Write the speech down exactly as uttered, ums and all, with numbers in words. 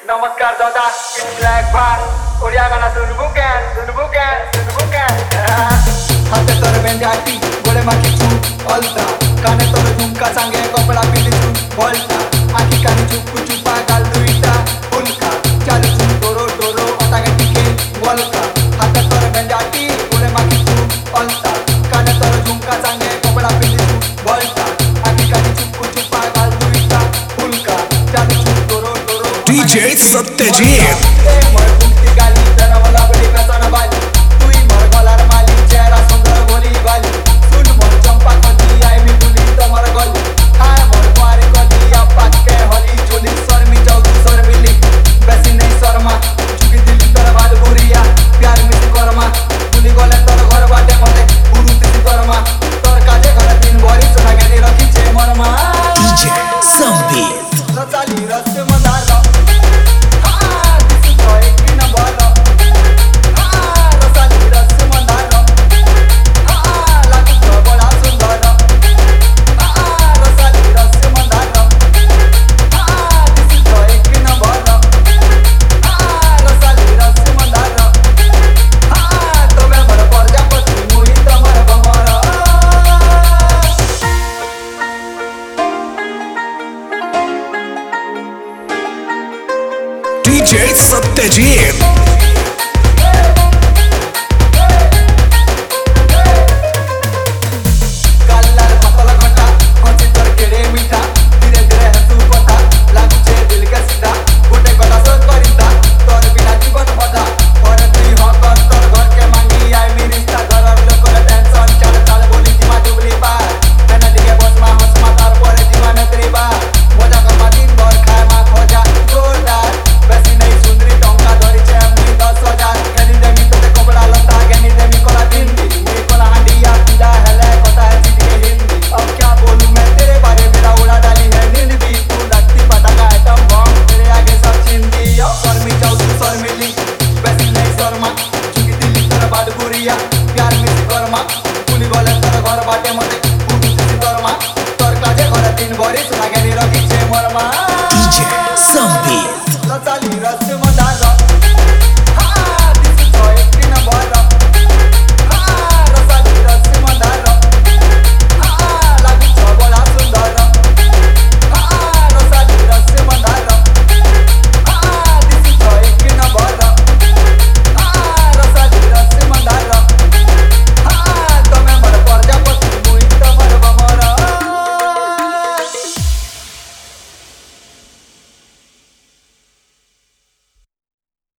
नमस्कार दादा, it's black bar. Odia गाना सुन बुकेन, सुन बुकेन, सुन बुकेन. हाते तोर बेंजाटी गोळे माकी चू अलता काने तोर झुमका सांगे कपडा पिली चू बोलता आखी कानी चुप चुपा गाल दुईटा उनका चालू चू डोरो डोरो आता के टिके बोलता हाते तोर बेंजाटी गोळे माकी चू अलता काने तोर झुमका सांगे कपडा पिली चू बोलता आखी कानी चुप चुपा गाल दुईटा उनका चालू चू डोरो डोरो D J Satyajit. D J Satyajit.